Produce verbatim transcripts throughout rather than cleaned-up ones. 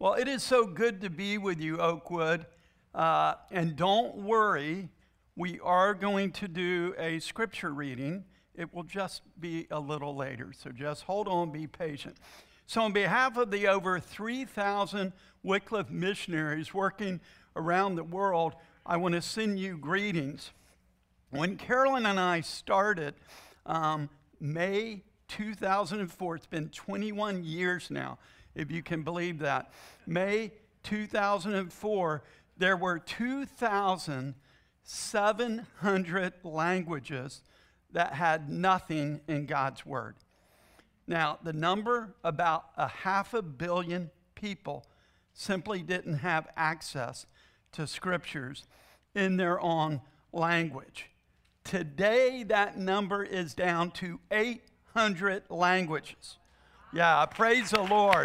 Well, it is so good to be with you, Oakwood. Uh, and don't worry, we are going to do a scripture reading. It will just be a little later, so just hold on, be patient. So on behalf of the over three thousand Wycliffe missionaries working around the world, I want to send you greetings. When Carolyn and I started, um, May two thousand four, it's been twenty-one years now, if you can believe that. May two thousand four, there were two thousand seven hundred languages that had nothing in God's Word. Now, the number, about a half a billion people simply didn't have access to scriptures in their own language. Today, that number is down to eight hundred languages. Yeah, praise the Lord.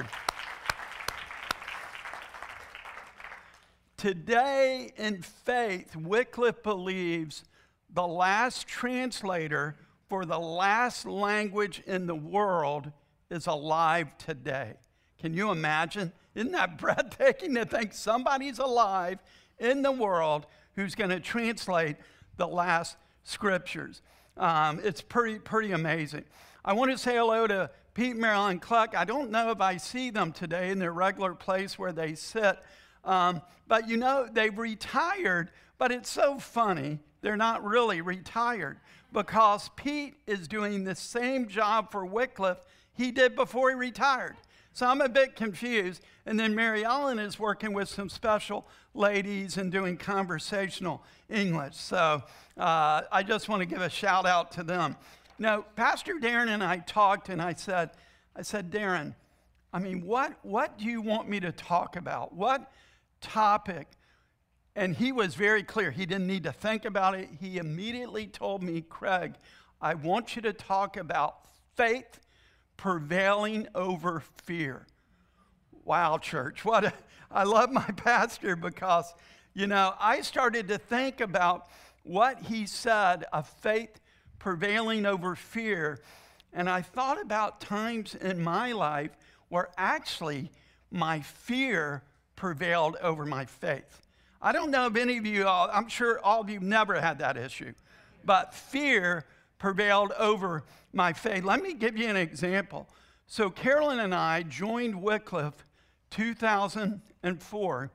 Today, in faith, Wycliffe believes the last translator for the last language in the world is alive today. Can you imagine? Isn't that breathtaking to think somebody's alive in the world who's going to translate the last scriptures? Um, it's pretty, pretty amazing. I want to say hello to Pete, Marilyn, and Cluck. I don't know if I see them today in their regular place where they sit. Um, but you know, they've retired, but it's so funny. They're not really retired because Pete is doing the same job for Wycliffe he did before he retired. So I'm a bit confused. And then Mary Ellen is working with some special ladies and doing conversational English. So uh, I just want to give a shout out to them. Now, Pastor Darren and I talked, and I said, I said, Darren, I mean, what, what do you want me to talk about? What topic? And he was very clear. He didn't need to think about it. He immediately told me, Craig, I want you to talk about faith prevailing over fear. Wow, church. What a, I love my pastor because, you know, I started to think about what he said of faith prevailing over fear. And I thought about times in my life where actually my fear prevailed over my faith. I don't know if any of you, all, I'm sure all of you never had that issue, but fear prevailed over my faith. Let me give you an example. So Carolyn and I joined Wycliffe two thousand four,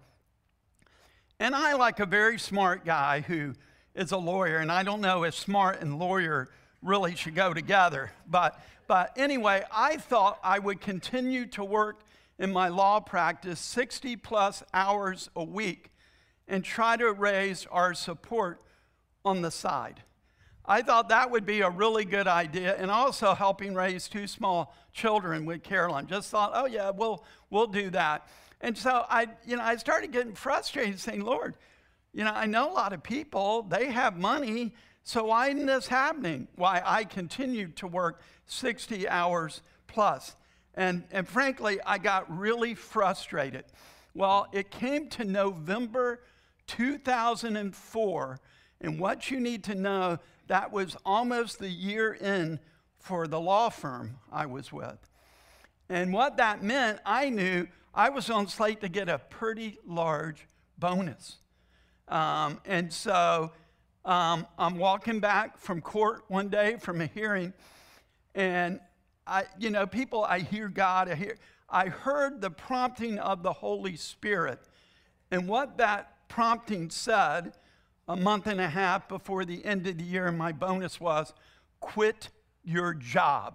and I, like a very smart guy who is a lawyer, and I don't know if smart and lawyer really should go together, but, but anyway, I thought I would continue to work in my law practice sixty plus hours a week and try to raise our support on the side. I thought that would be a really good idea, and also helping raise two small children with Carolyn. Just thought, oh yeah, we'll, we'll do that. And so I, you know, I started getting frustrated saying, Lord, you know, I know a lot of people, they have money, so why isn't this happening? Why I continued to work sixty hours plus. And, and frankly, I got really frustrated. Well, it came to November two thousand four, and what you need to know, that was almost the year in for the law firm I was with. And what that meant, I knew I was on slate to get a pretty large bonus. Um, and so um, I'm walking back from court one day from a hearing, and I, you know, people, I hear God, I hear, I heard the prompting of the Holy Spirit. And what that prompting said a month and a half before the end of the year, my bonus was, quit your job.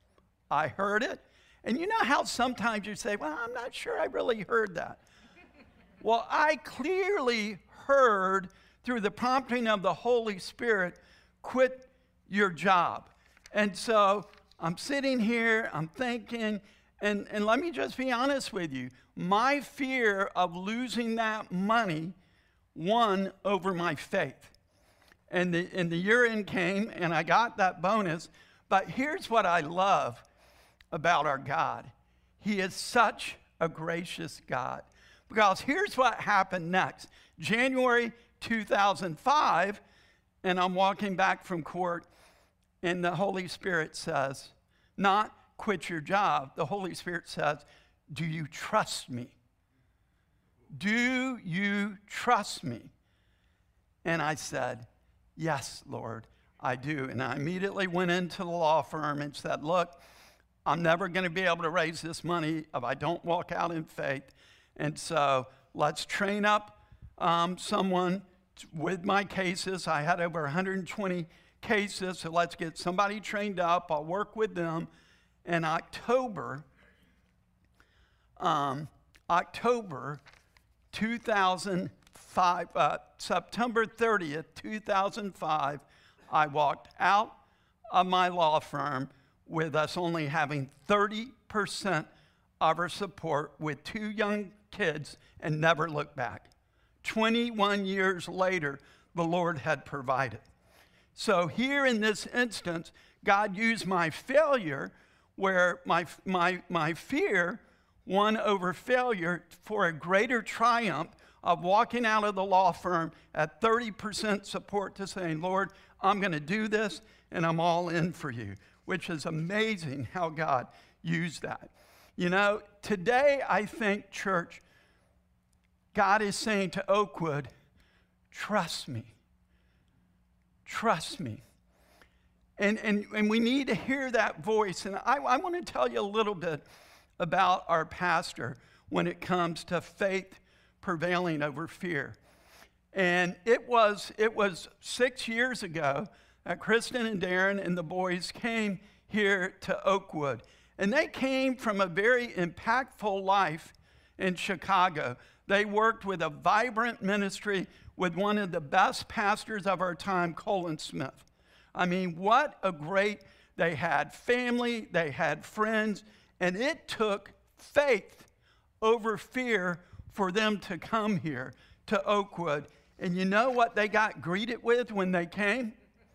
I heard it. And you know how sometimes you say, well, I'm not sure I really heard that. Well, I clearly heard through the prompting of the Holy Spirit, quit your job. And so I'm sitting here, I'm thinking, and, and let me just be honest with you. My fear of losing that money won over my faith. And the, and the year end came, and I got that bonus. But here's what I love about our God. He is such a gracious God. Because here's what happened next. January two thousand five, and I'm walking back from court, and the Holy Spirit says, not quit your job. The Holy Spirit says, do you trust me? do you trust me? And I said, yes, Lord, I do. And I immediately went into the law firm and said, look, I'm never going to be able to raise this money if I don't walk out in faith. And so let's train up um, someone with my cases. I had over one hundred twenty cases, so let's get somebody trained up. I'll work with them. In October, um, October two thousand five, uh, September thirtieth, two thousand five, I walked out of my law firm with us only having thirty percent of our support with two young kids and never looked back. twenty-one years later, the Lord had provided. So here in this instance, God used my failure, where my, my, my fear won over failure, for a greater triumph of walking out of the law firm at thirty percent support to saying, Lord, I'm going to do this, and I'm all in for you, which is amazing how God used that. You know, today I think, church, God is saying to Oakwood, trust me. Trust me. And, and, and we need to hear that voice. And I, I want to tell you a little bit about our pastor when it comes to faith prevailing over fear. And it was, it was six years ago that Kristen and Darren and the boys came here to Oakwood. And they came from a very impactful life in Chicago. They worked with a vibrant ministry with one of the best pastors of our time, Colin Smith. I mean, what a great, they had family, they had friends, and it took faith over fear for them to come here to Oakwood. And you know what they got greeted with when they came?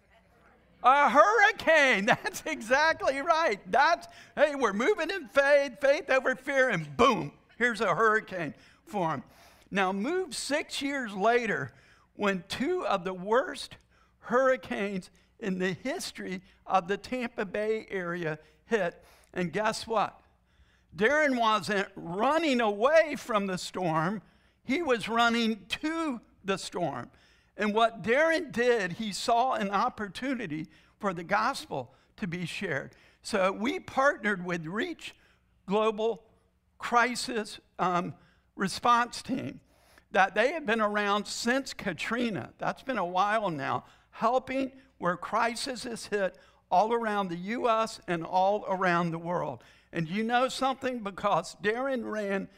A hurricane. That's exactly right. That's, hey, we're moving in faith, faith over fear, and boom, here's a hurricane for them. Now, move six years later, when two of the worst hurricanes in the history of the Tampa Bay area hit, and guess what? Darren wasn't running away from the storm. He was running to the storm. And what Darren did, he saw an opportunity for the gospel to be shared. So we partnered with Reach Global Crisis um, Response Team, that they have been around since Katrina. That's been a while now, helping where crisis is hit all around the U S and all around the world. And you know something? Because Darren ran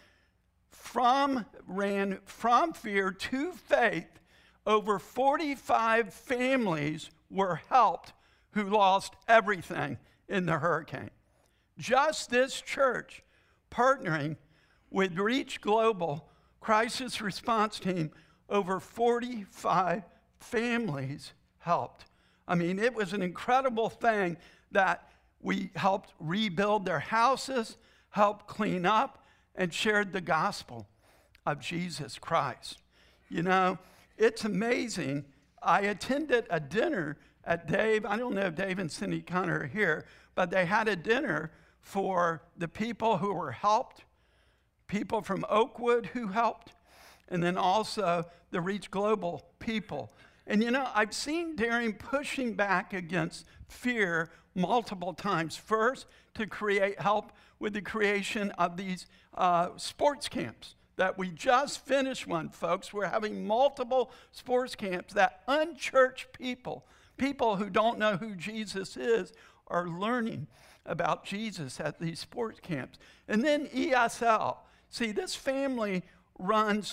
from, ran from fear to faith, over forty-five families were helped who lost everything in the hurricane. Just this church, partnering with Reach Global Crisis Response Team, over forty-five families helped. I mean, it was an incredible thing that we helped rebuild their houses, helped clean up, and shared the gospel of Jesus Christ. You know, it's amazing. I attended a dinner at Dave. I don't know if Dave and Cindy Connor are here, but they had a dinner for the people who were helped, people from Oakwood who helped, and then also the Reach Global people. And you know, I've seen Darren pushing back against fear multiple times. First, to create help with the creation of these uh, sports camps that we just finished one, folks. We're having multiple sports camps that unchurched people, people who don't know who Jesus is, are learning about Jesus at these sports camps. And then E S L. See, this family runs,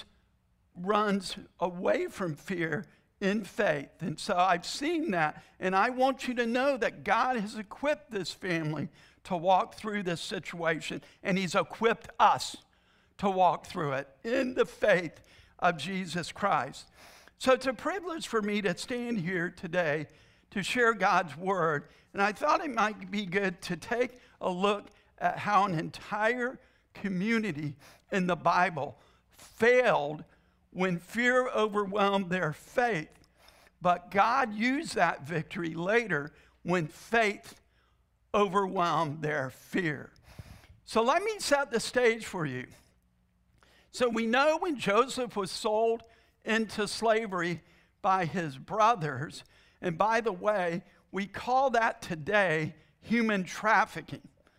runs away from fear in faith. And so I've seen that, and I want you to know that God has equipped this family to walk through this situation, and he's equipped us to walk through it in the faith of Jesus Christ. So it's a privilege for me to stand here today to share God's word, and I thought it might be good to take a look at how an entire community in the Bible failed when fear overwhelmed their faith. But God used that victory later when faith overwhelmed their fear. So let me set the stage for you. So we know when Joseph was sold into slavery by his brothers, and by the way, we call that today human trafficking.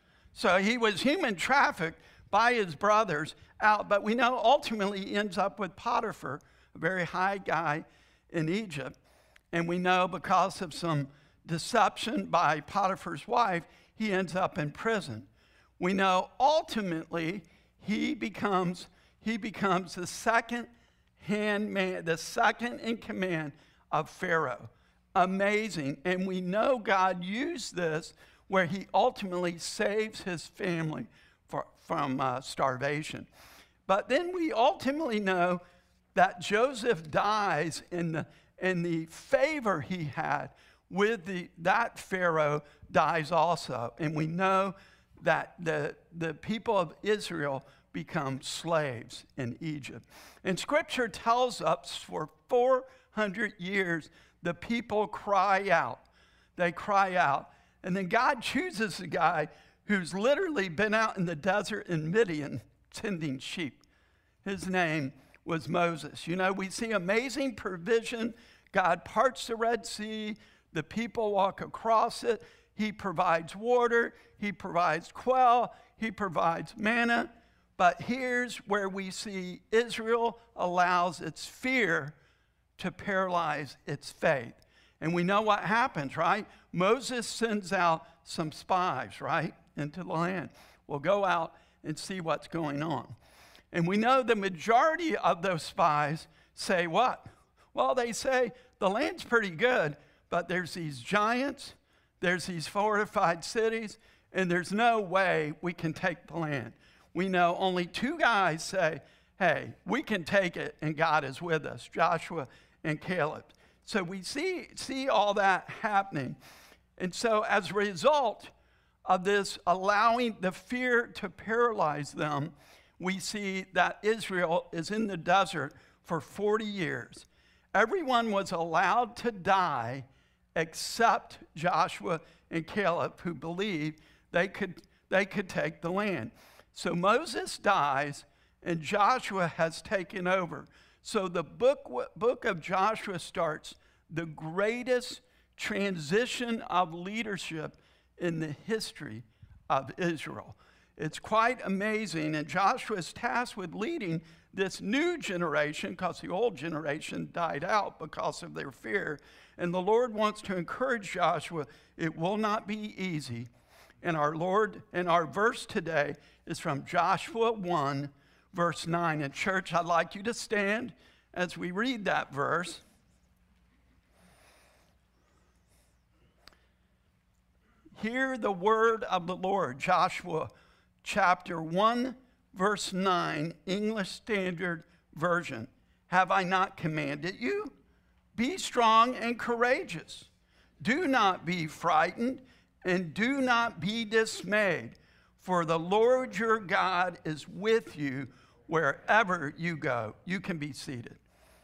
So he was human trafficked by his brothers out, but we know ultimately he ends up with Potiphar, a very high guy in Egypt. And we know because of some deception by Potiphar's wife, he ends up in prison. We know ultimately he becomes, he becomes the second hand man, the second in command of Pharaoh. Amazing. And we know God used this where he ultimately saves his family for, from uh, starvation. But then we ultimately know that Joseph dies in the, in the favor he had with the, that Pharaoh dies also. And we know that the, the people of Israel become slaves in Egypt. And Scripture tells us for four hundred years, the people cry out. They cry out. And then God chooses a guy who's literally been out in the desert in Midian tending sheep. His name was Moses. You know, we see amazing provision. God parts the Red Sea. The people walk across it. He provides water. He provides quail. He provides manna. But here's where we see Israel allows its fear to paralyze its faith. And we know what happens, right? Moses sends out some spies, right, into the land. We'll go out and see what's going on. And we know the majority of those spies say what? Well, they say the land's pretty good, but there's these giants, there's these fortified cities, and there's no way we can take the land. We know only two guys say, hey, we can take it, and God is with us, Joshua and Caleb. So we see, see all that happening. And so as a result of this allowing the fear to paralyze them, we see that Israel is in the desert for forty years. Everyone was allowed to die except Joshua and Caleb, who believed they could, they could take the land. So Moses dies, and Joshua has taken over. So the book, book of Joshua starts the greatest transition of leadership in the history of Israel. It's quite amazing, and Joshua is tasked with leading this new generation because the old generation died out because of their fear. And the Lord wants to encourage Joshua, it will not be easy. And our Lord, and our verse today is from Joshua one, verse nine. And church, I'd like you to stand as we read that verse. Hear the word of the Lord. Joshua chapter one, verse nine, English Standard Version. Have I not commanded you? Be strong and courageous. Do not be frightened and do not be dismayed, for the Lord your God is with you wherever you go. You can be seated.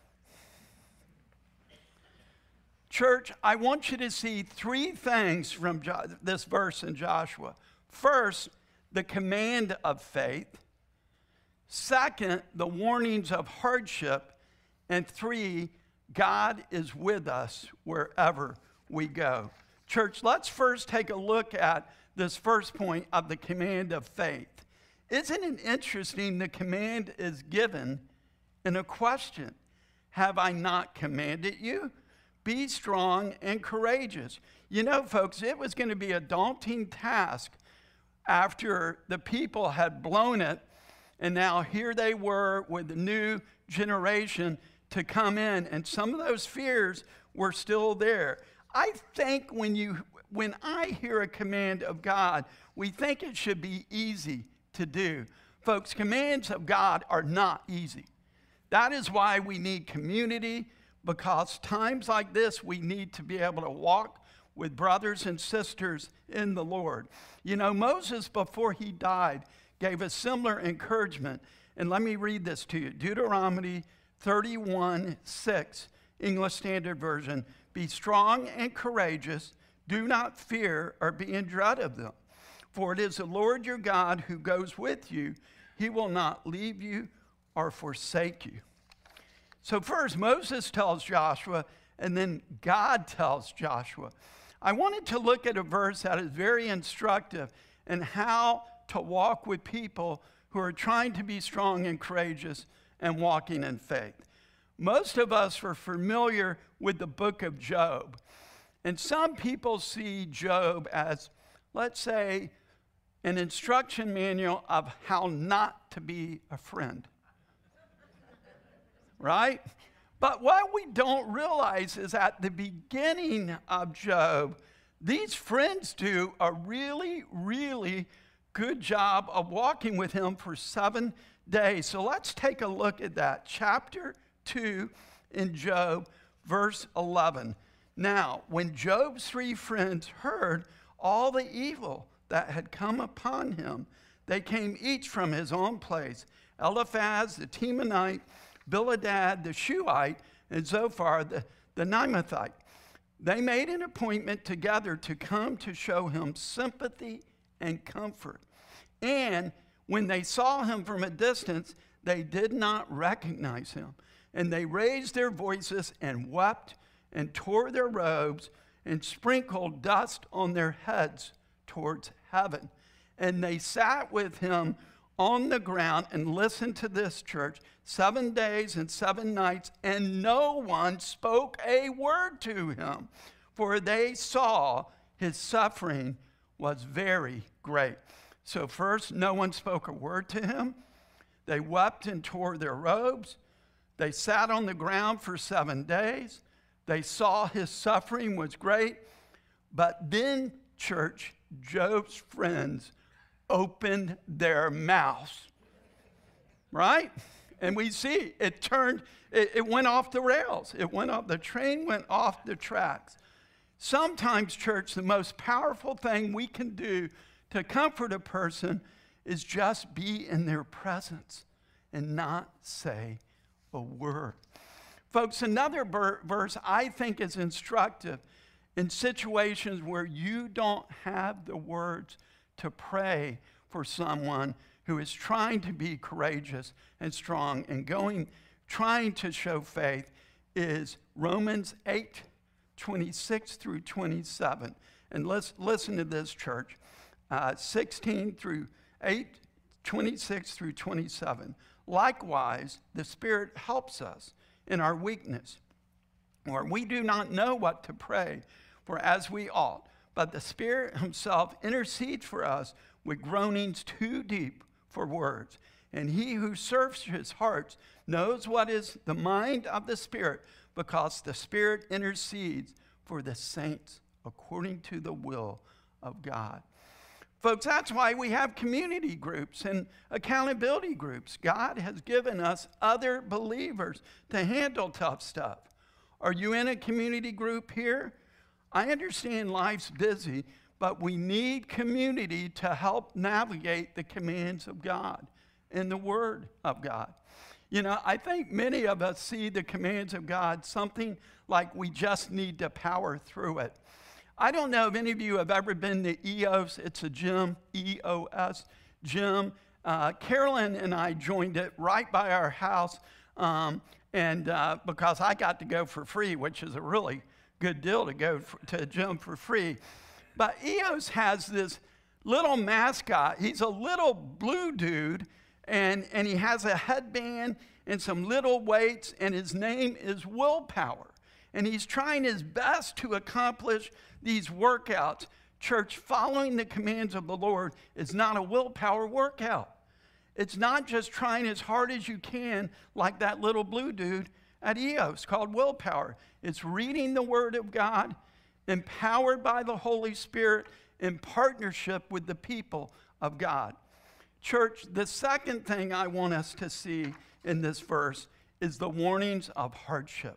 Church, I want you to see three things from jo- this verse in Joshua. First, the command of faith. Second, the warnings of hardship. And three, God is with us wherever we go. Church, let's first take a look at this first point of the command of faith. Isn't it interesting the command is given in a question? Have I not commanded you? Be strong and courageous. You know, folks, it was going to be a daunting task after the people had blown it, and now here they were with the new generation to come in, and some of those fears were still there. I think when you, when I hear a command of God, we think it should be easy to do. Folks, commands of God are not easy. That is why we need community, because times like this, we need to be able to walk with brothers and sisters in the Lord. You know, Moses, before he died, gave a similar encouragement. And let me read this to you. Deuteronomy thirty-one, six, English Standard Version. Be strong and courageous. Do not fear or be in dread of them. For it is the Lord your God who goes with you. He will not leave you or forsake you. So first, Moses tells Joshua, and then God tells Joshua. I wanted to look at a verse that is very instructive in how to walk with people who are trying to be strong and courageous and walking in faith. Most of us are familiar with the book of Job. And some people see Job as, let's say, an instruction manual of how not to be a friend. Right? But what we don't realize is at the beginning of Job, these friends do a really, really good job of walking with him for seven days. So let's take a look at that. Chapter two in Job, verse eleven. Now, when Job's three friends heard all the evil that had come upon him, they came each from his own place. Eliphaz the Temanite, Bildad the Shuhite, and Zophar the, the Naamathite. They made an appointment together to come to show him sympathy and comfort. And when they saw him from a distance, they did not recognize him. And they raised their voices and wept and tore their robes and sprinkled dust on their heads towards heaven. And they sat with him on the ground and listened to this, church, seven days and seven nights, and no one spoke a word to him, for they saw his suffering was very great. So first, no one spoke a word to him. They wept and tore their robes. They sat on the ground for seven days. They saw his suffering was great. But then, church, Job's friends opened their mouths, right? And we see it turned, it, it went off the rails. It went off, the train went off the tracks. Sometimes, church, the most powerful thing we can do to comfort a person is just be in their presence and not say a word. Folks, another verse I think is instructive in situations where you don't have the words to pray for someone who is trying to be courageous and strong and going, trying to show faith, is Romans eight, twenty-six through twenty-seven. And let's listen to this, church. Uh, sixteen through eight, twenty-six through twenty-seven. Likewise, the Spirit helps us in our weakness, or we do not know what to pray for as we ought, but the Spirit himself intercedes for us with groanings too deep for words. And he who searches hearts knows what is the mind of the Spirit, because the Spirit intercedes for the saints according to the will of God. Folks, that's why we have community groups and accountability groups. God has given us other believers to handle tough stuff. Are you in a community group here? I understand life's busy, but we need community to help navigate the commands of God and the Word of God. You know, I think many of us see the commands of God something like we just need to power through it. I don't know if any of you have ever been to E O S. It's a gym, E O S, gym. Uh, Carolyn and I joined it right by our house, um, and uh, because I got to go for free, which is a really good deal to go for, to a gym for free. But E O S has this little mascot. He's a little blue dude, and, and he has a headband and some little weights, and his name is Willpower. And he's trying his best to accomplish these workouts. Church, following the commands of the Lord is not a willpower workout. It's not just trying as hard as you can like that little blue dude at E O S called Willpower. It's reading the Word of God, empowered by the Holy Spirit, in partnership with the people of God. Church, the second thing I want us to see in this verse is the warnings of hardship.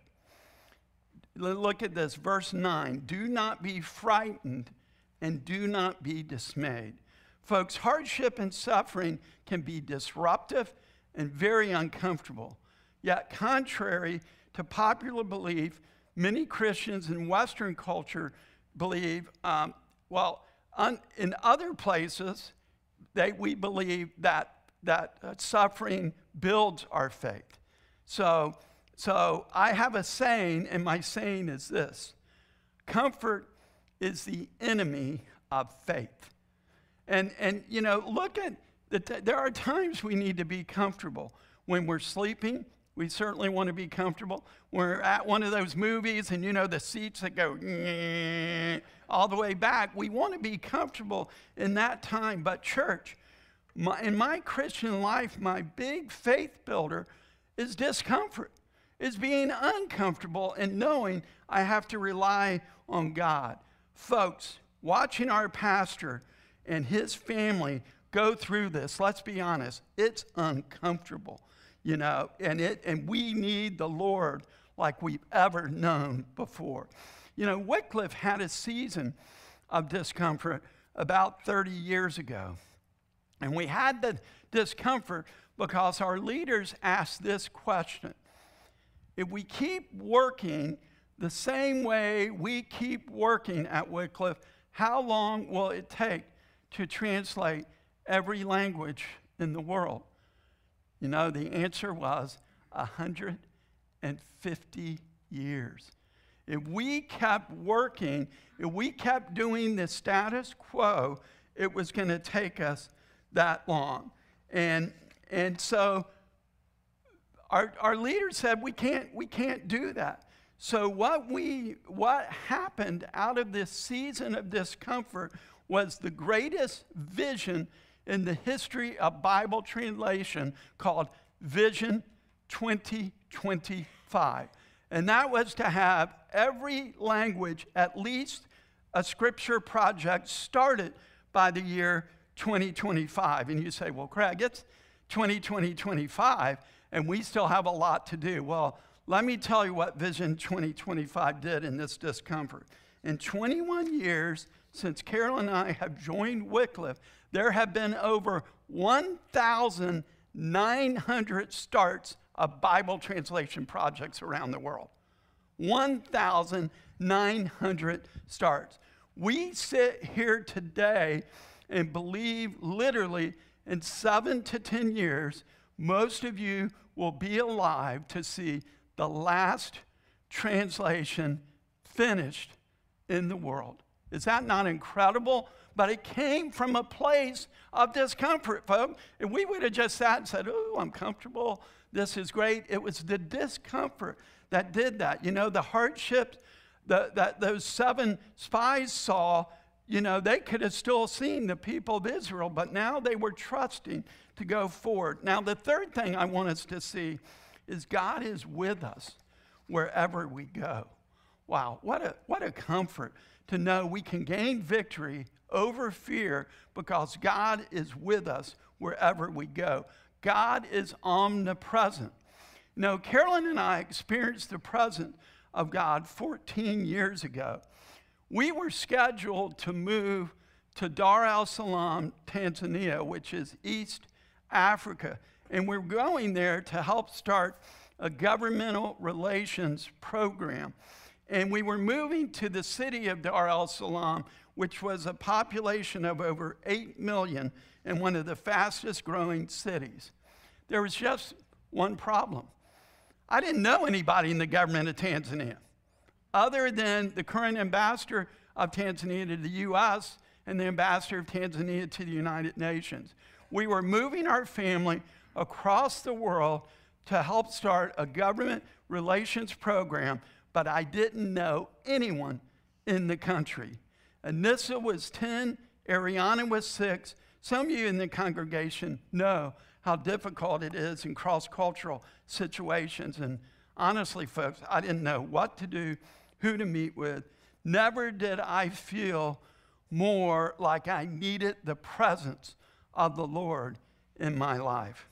Look at this, verse nine. Do not be frightened and do not be dismayed. Folks, hardship and suffering can be disruptive and very uncomfortable. Yet, contrary to popular belief, many Christians in Western culture believe, um, well, un, in other places, they, we believe that that uh, suffering builds our faith. So, so I have a saying, and my saying is this: comfort is the enemy of faith. And, and you know, look at, the t- there are times we need to be comfortable. When we're sleeping, we certainly want to be comfortable. We're at one of those movies and, you know, the seats that go all the way back. We want to be comfortable in that time. But church, my, in my Christian life, my big faith builder is discomfort. Is being uncomfortable and knowing I have to rely on God. Folks, watching our pastor and his family go through this, let's be honest, it's uncomfortable, you know, and it and we need the Lord like we've ever known before. You know, Wycliffe had a season of discomfort about thirty years ago. And we had the discomfort because our leaders asked this question: if we keep working the same way we keep working at Wycliffe, how long will it take to translate every language in the world? You know, the answer was one hundred fifty years. If we kept working, if we kept doing the status quo, it was going to take us that long. And, and so Our, our leaders said we can't, we can't do that. So what, we, what happened out of this season of discomfort was the greatest vision in the history of Bible translation, called Vision twenty twenty-five. And that was to have every language, at least a scripture project, started by the year twenty twenty-five. And you say, well, Craig, it's twenty twenty-five. And we still have a lot to do. Well, let me tell you what Vision twenty twenty-five did in this discomfort. In twenty-one years since Carol and I have joined Wycliffe, there have been over one thousand nine hundred starts of Bible translation projects around the world. one thousand nine hundred starts. We sit here today and believe literally in seven to ten years, most of you will be alive to see the last translation finished in the world. Is that not incredible? But it came from a place of discomfort, folks. If we would have just sat and said, oh, I'm comfortable, this is great, it was the discomfort that did that. You know, the hardships the, that those seven spies saw, you know, they could have still seen the people of Israel, but now they were trusting to go forward. Now, the third thing I want us to see is God is with us wherever we go. Wow, what a, what a comfort to know we can gain victory over fear because God is with us wherever we go. God is omnipresent. You know, Carolyn and I experienced the presence of God fourteen years ago. We were scheduled to move to Dar es Salaam, Tanzania, which is East Africa. And we're going there to help start a governmental relations program. And we were moving to the city of Dar es Salaam, which was a population of over eight million and one of the fastest growing cities. There was just one problem. I didn't know anybody in the government of Tanzania, other than the current ambassador of Tanzania to the U S and the ambassador of Tanzania to the United Nations. We were moving our family across the world to help start a government relations program, but I didn't know anyone in the country. Anissa was ten, Ariana was six. Some of you in the congregation know how difficult it is in cross-cultural situations. And honestly, folks, I didn't know what to do, who to meet with. Never did I feel more like I needed the presence of the Lord in my life.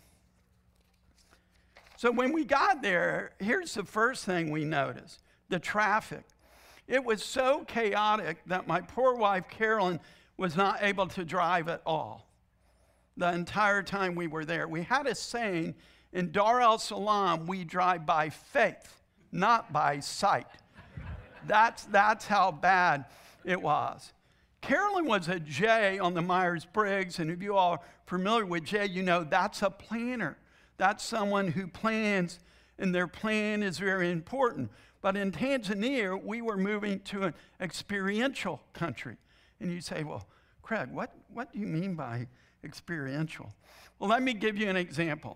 So when we got there, here's the first thing we noticed: the traffic. It was so chaotic that my poor wife, Carolyn, was not able to drive at all the entire time we were there. We had a saying, in Dar es Salaam, we drive by faith, not by sight. That's, that's how bad it was. Carolyn was a J on the Myers-Briggs, and if you all familiar with Jay, you know that's a planner. That's someone who plans, and their plan is very important. But in Tanzania, we were moving to an experiential country. And you say, well, Craig, what, what do you mean by experiential? Well, let me give you an example.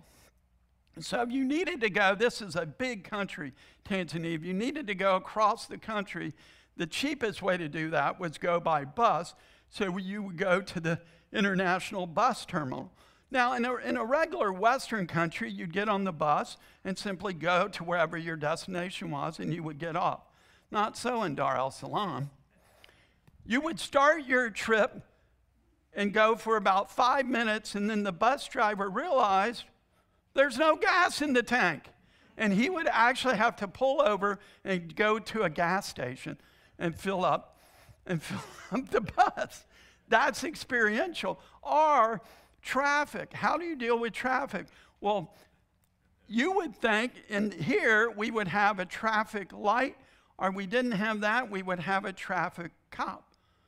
So if you needed to go, this is a big country, Tanzania. If you needed to go across the country, the cheapest way to do that was go by bus. So you would go to the international bus terminal. Now, in a, in a regular Western country, you'd get on the bus and simply go to wherever your destination was, and you would get off. Not so in Dar es Salaam. You would start your trip and go for about five minutes, and then the bus driver realized there's no gas in the tank. And he would actually have to pull over and go to a gas station and fill up and fill up the bus. That's experiential. Or traffic. How do you deal with traffic? Well, you would think in here we would have a traffic light, or we didn't have that, we would have a traffic cop.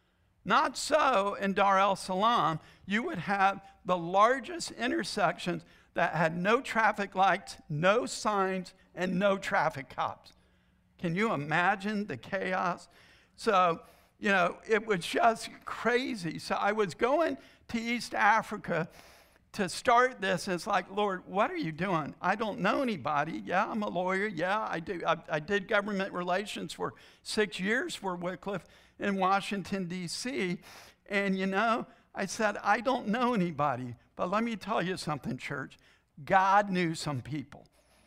Not so in Dar es Salaam. You would have the largest intersections that had no traffic lights, no signs, and no traffic cops. Can you imagine the chaos? So, you know, it was just crazy. So I was going to East Africa to start this. And it's like, Lord, what are you doing? I don't know anybody. Yeah, I'm a lawyer. Yeah, I do. I, I did government relations for six years for Wycliffe in Washington, D C And, you know, I said, I don't know anybody. But let me tell you something, church. God knew some people.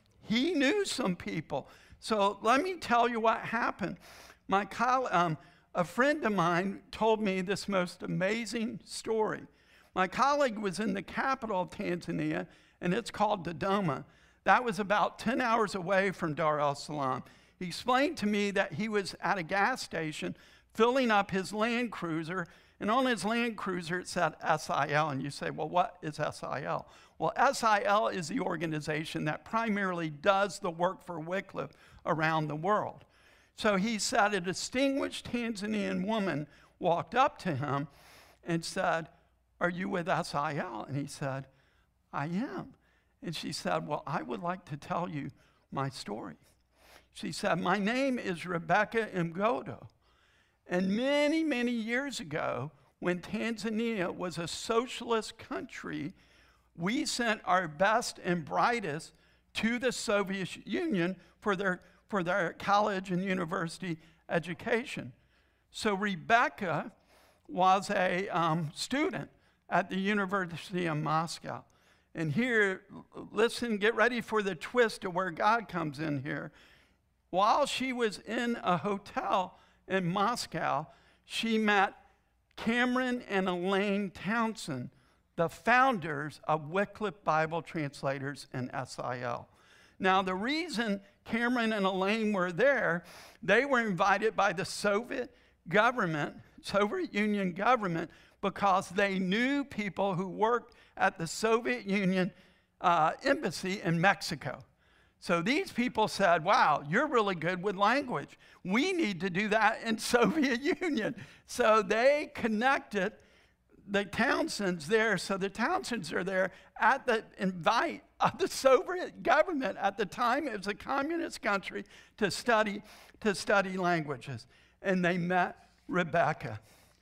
He knew some people. So let me tell you what happened. My coll- um, a friend of mine told me this most amazing story. My colleague was in the capital of Tanzania, and it's called Dodoma. That was about ten hours away from Dar es Salaam. He explained to me that he was at a gas station filling up his Land Cruiser, and on his Land Cruiser it said S I L, and you say, well, what is S I L? Well, S I L is the organization that primarily does the work for Wycliffe around the world. So he said a distinguished Tanzanian woman walked up to him and said, are you with S I L? And he said, I am. And she said, well, I would like to tell you my story. She said, my name is Rebecca Mgodo. And many, many years ago, when Tanzania was a socialist country, we sent our best and brightest to the Soviet Union for their, for their college and university education. So Rebecca was a um, student at the University of Moscow. And here, listen, get ready for the twist of where God comes in here. While she was in a hotel in Moscow, she met Cameron and Elaine Townsend, the founders of Wycliffe Bible Translators and S I L. Now, the reason Cameron and Elaine were there, they were invited by the Soviet government, Soviet Union government, because they knew people who worked at the Soviet Union uh, embassy in Mexico. So these people said, wow, you're really good with language. We need to do that in Soviet Union. So they connected the Townsends there. So the Townsends are there at the invite of the Soviet government. At the time, it was a communist country to study, to study languages. And they met Rebecca.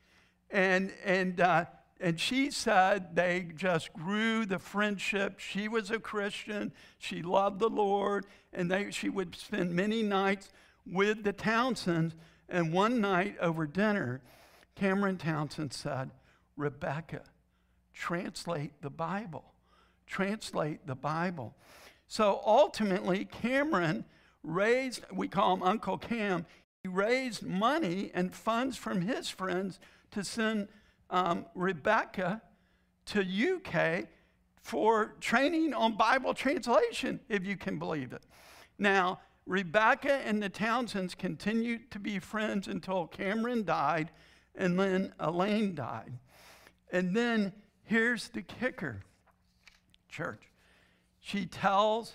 And, and, uh, and she said they just grew the friendship. She was a Christian. She loved the Lord. And they, she would spend many nights with the Townsends. And one night over dinner, Cameron Townsend said, Rebecca, translate the Bible. Translate the Bible. So ultimately, Cameron raised, we call him Uncle Cam, he raised money and funds from his friends to send um, Rebecca to U K for training on Bible translation, if you can believe it. Now, Rebecca and the Townsends continued to be friends until Cameron died and then Elaine died. And then here's the kicker, church. She tells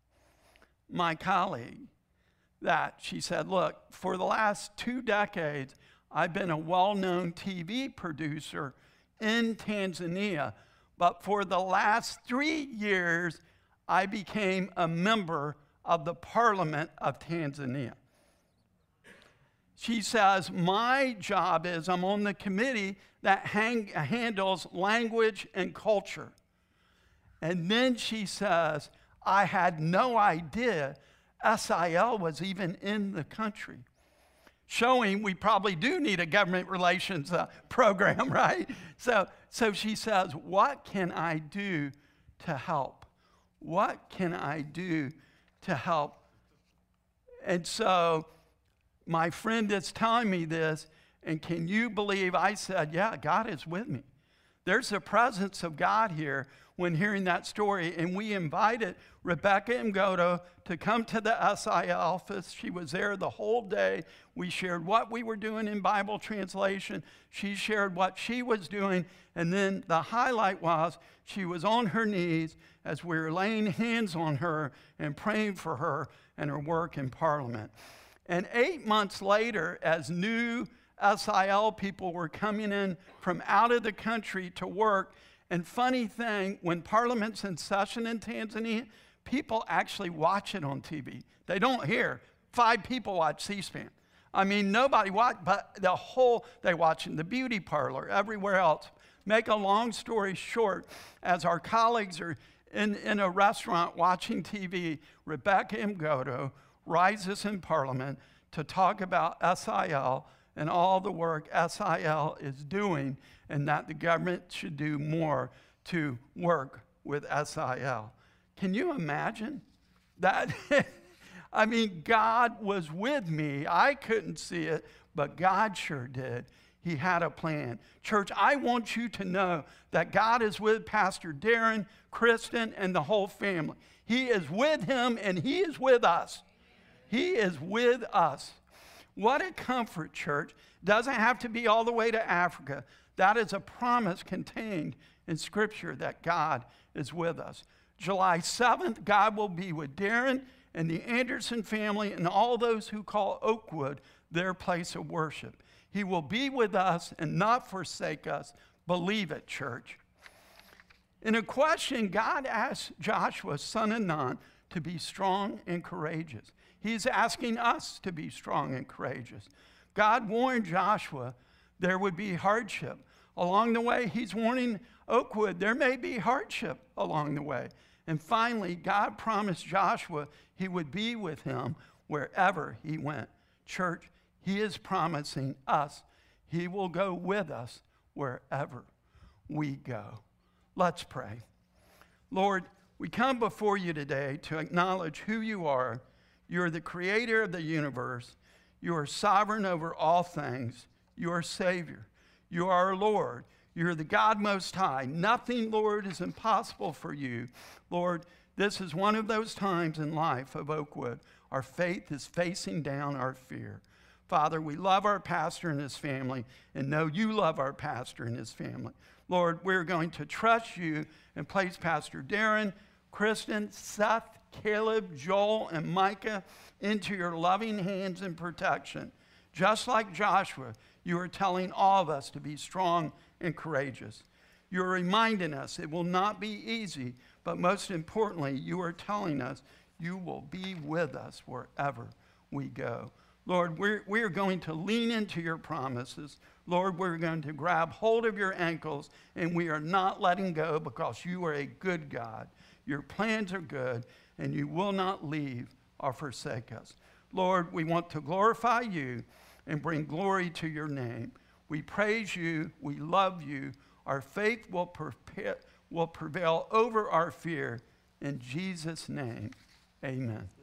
my colleague that she said, look, for the last two decades, I've been a well-known T V producer in Tanzania, but for the last three years, I became a member of the Parliament of Tanzania. She says, my job is I'm on the committee that hang, handles language and culture. And then she says, I had no idea S I L was even in the country. Showing we probably do need a government relations uh, program, right? So, so she says, what can I do to help? What can I do to help? And so my friend is telling me this, and can you believe I said, yeah, God is with me. There's the presence of God here when hearing that story, and we invited Rebecca Mgoto to come to the S I L office. She was there the whole day. We shared what we were doing in Bible translation. She shared what she was doing, and then the highlight was she was on her knees as we were laying hands on her and praying for her and her work in Parliament. And eight months later, as new S I L people were coming in from out of the country to work, and funny thing, when Parliament's in session in Tanzania, people actually watch it on T V. They don't hear. Five people watch C-SPAN. I mean, nobody watch, but the whole, they watch in the beauty parlor, everywhere else. Make a long story short, as our colleagues are in, in a restaurant watching T V, Rebecca Mgoto rises in Parliament to talk about S I L and all the work S I L is doing, and that the government should do more to work with S I L. Can you imagine that? I mean, God was with me. I couldn't see it, but God sure did. He had a plan. Church, I want you to know that God is with Pastor Darren, Kristen, and the whole family. He is with him, and he is with us. He is with us. What a comfort, church. Doesn't have to be all the way to Africa. That is a promise contained in Scripture that God is with us. July seventh, God will be with Darren and the Anderson family and all those who call Oakwood their place of worship. He will be with us and not forsake us. Believe it, church. In a question, God asked Joshua, son of Nun, to be strong and courageous. He's asking us to be strong and courageous. God warned Joshua there would be hardship. Along the way, he's warning Oakwood there may be hardship along the way. And finally, God promised Joshua he would be with him wherever he went. Church, he is promising us he will go with us wherever we go. Let's pray. Lord, we come before you today to acknowledge who you are. You're the creator of the universe. You are sovereign over all things. You are Savior. You are our Lord. You're the God Most High. Nothing, Lord, is impossible for you. Lord, this is one of those times in life of Oakwood. Our faith is facing down our fear. Father, we love our pastor and his family and know you love our pastor and his family. Lord, we're going to trust you and place Pastor Darren, Kristen, Seth, Caleb, Joel, and Micah into your loving hands and protection. Just like Joshua, you are telling all of us to be strong and courageous. You're reminding us it will not be easy, but most importantly, you are telling us you will be with us wherever we go. Lord, we're, we're going to lean into your promises. Lord, we're going to grab hold of your ankles, and we are not letting go because you are a good God. Your plans are good, and you will not leave or forsake us. Lord, we want to glorify you and bring glory to your name. We praise you. We love you. Our faith will, prepare, will prevail over our fear. In Jesus' name, amen.